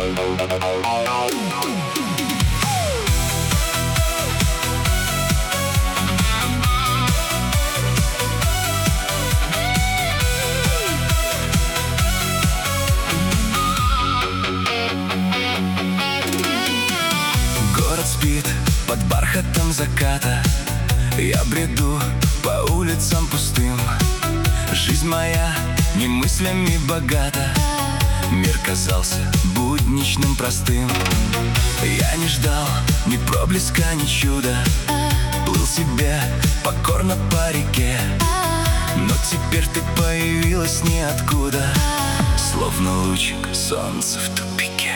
Город спит под бархатом заката. Я бреду по улицам пустым. Жизнь моя не мыслями богата. Мир казался будничным, простым. Я не ждал ни проблеска, ни чуда. Плыл себе покорно по реке. Но теперь ты появилась ниоткуда, словно лучик солнца в тупике.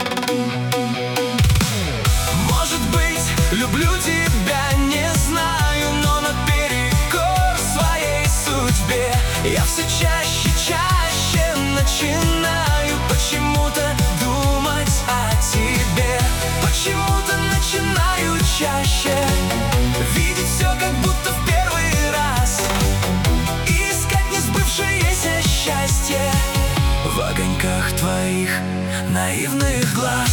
Может быть, люблю тебя, не знаю, но наперекор своей судьбе я все чаще, чаще начинаю почему-то думать о тебе. Почему-то начинаю чаще видеть все как будто в первый раз, искать несбывшееся счастье в огоньках твоих наивных глаз.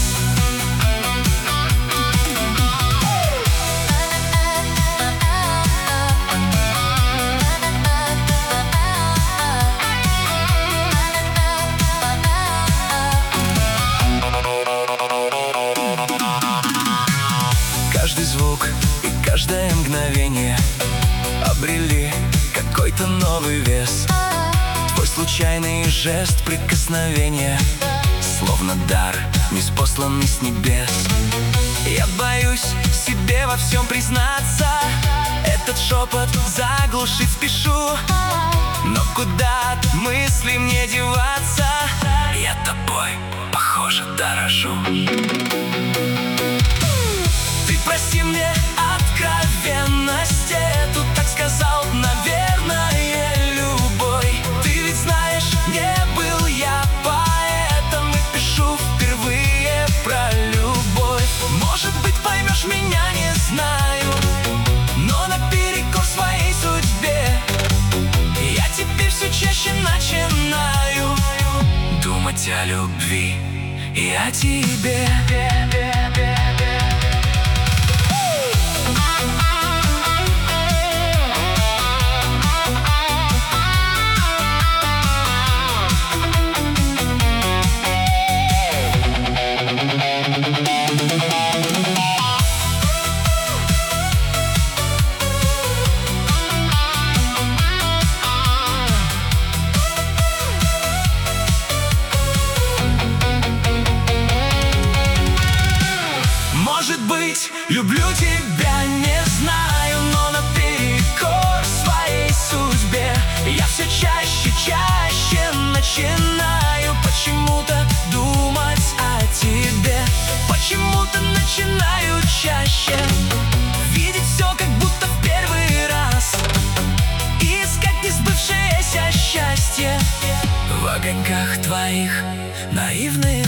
Каждый звук и каждое мгновение обрели какой-то новый вес. Твой случайный жест, прикосновение, словно дар, ниспосланный с небес. Я боюсь себе во всем признаться, этот шепот заглушить спешу. Но куда от мыслей мне деваться? Я тобой, похоже, дорожу. Прости мне откровенность эту, так сказал, наверное, любой. Ты ведь знаешь, не был я поэтом и пишу впервые про любовь. Может быть, поймешь меня, не знаю, но наперекор своей судьбе я теперь все чаще начинаю думать о любви и о тебе. Может быть, люблю тебя, не знаю, но наперекор своей судьбе я все чаще, чаще начинаю почему-то думать о тебе. Почему-то начинаю чаще видеть все как будто в первый раз, искать несбывшееся счастье в огоньках твоих наивных